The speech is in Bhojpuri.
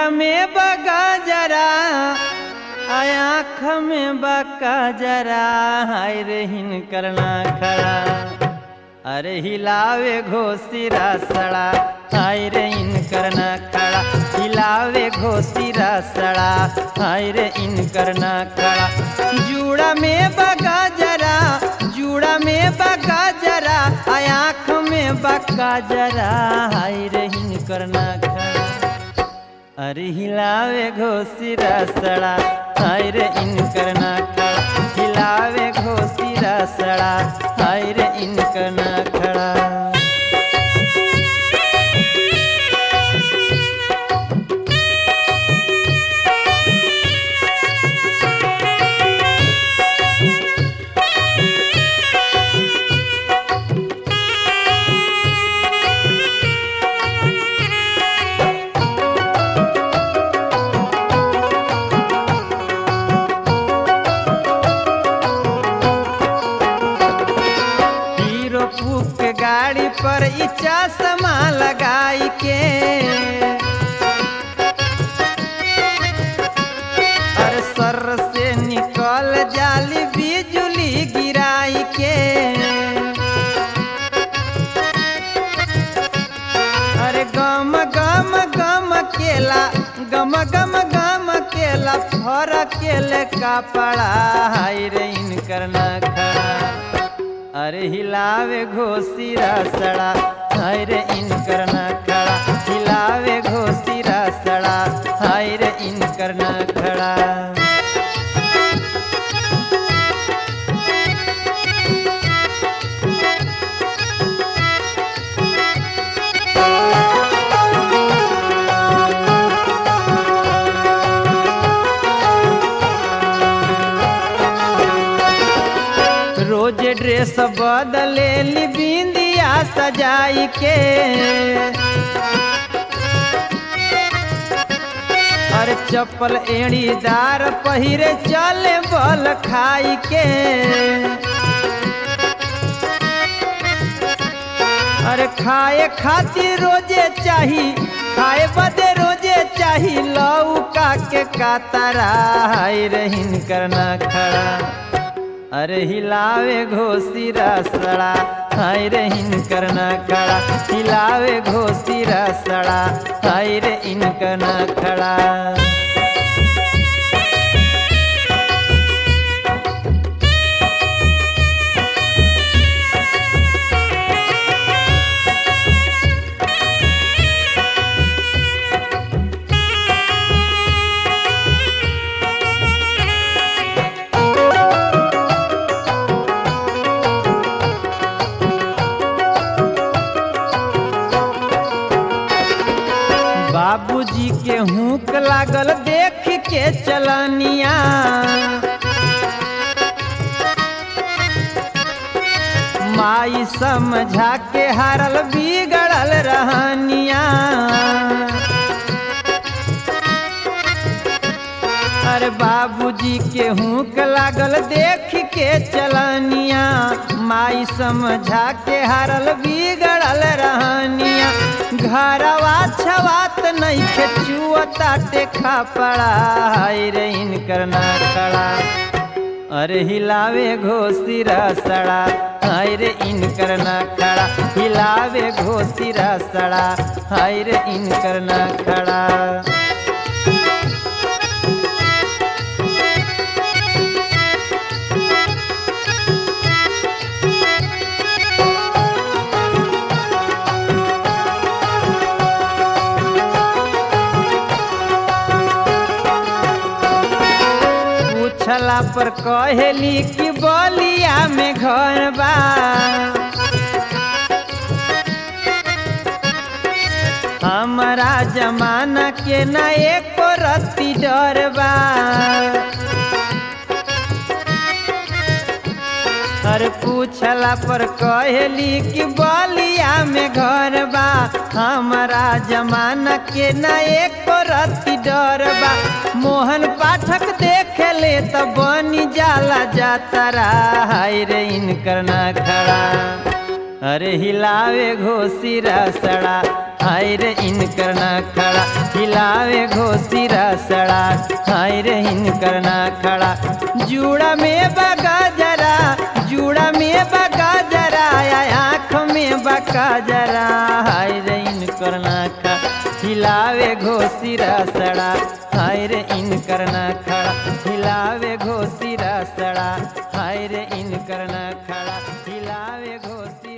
में बगा जरा आँख में बका जरा हाय रे हिन करना खड़ा अरे हिलावे घोसीरा सड़ा हाय रे इन करना खड़ा हिलावे घोसीरा सड़ा हाय रे इन करना खड़ा जूड़ा में बगा जरा जूड़ा में बगा जरा आँख में बका जरा हाय रे इन करना खड़ा अरे हिलावे घोसीरा सड़ा हाय रे इन करना खड़ा हिलावे घोसीरा सड़ा हाय रे इन करना खड़ा गाड़ी पर चश्मा लगाई के अरे सर से निकल जाली बिजली गिराई के अरे गम गम गम केला गम गम गम केला फर केले कपड़ा हाय रे इन करना खड़ा अरे हिलावे घोसीरा सड़ा हाय रे इन करना खड़ा हिलावे घोसीरा सड़ा हाय रे इन करना खड़ा रोज ड्रेस बदले ली बिंदिया सजाई के अरे चप्पल एड़ीदार पहिरे चले बल खाई के अरे खाए खातिर रोजे चाही खाए बदे रोजे चाही लौका के कातरा हाय रे हिन करना खड़ा अरे हिलावे घोसीरा सड़ा हाय रे इन करना खड़ा हिलावे घोसीरा सड़ा हाय रे इन करना खड़ा बाबूजी के हुक लागल देख के चलनिया माई समझा के हारल बिगड़ल रहनिया अरे बाबूजी के हुक लागल देख के चलनिया माई समझा के हारल बिगड़ल रहनिया घरवा छवात नहीं के चुअता टेखा पड़ा हाय रे इन करना खड़ा अरे हिलावे घोसीरा सड़ा हाय रे इन करना खड़ा हिलावे घोसीरा सड़ा हाय रे इन करना खड़ा छला पर कहेली कि बलिया में घर बा हमारा जमाना के न एको रत्ती डर बा हर पूछला पर कहेली कि बलिया में घर बा हमारा जमाना के न एको रत्ती डर बा मोहन पाठक देख ले तो बनी जाला जातरा हाय रे इन करना खड़ा अरे हिलावे घोसीरा सड़ा हाय रे इन करना खड़ा हिलावे घोसीरा सड़ा हाय रे इन करना खड़ा जूड़ा में बगा जरा जूड़ा में बगा जरा आँख में बका जरा हाय रे इन करना खड़ा हिलावे घोसीरा सड़ा हाय रे इन करना खड़ा हिलावे घोसीरा सड़ा हाय रे इन करना खड़ा हिलावे घोसी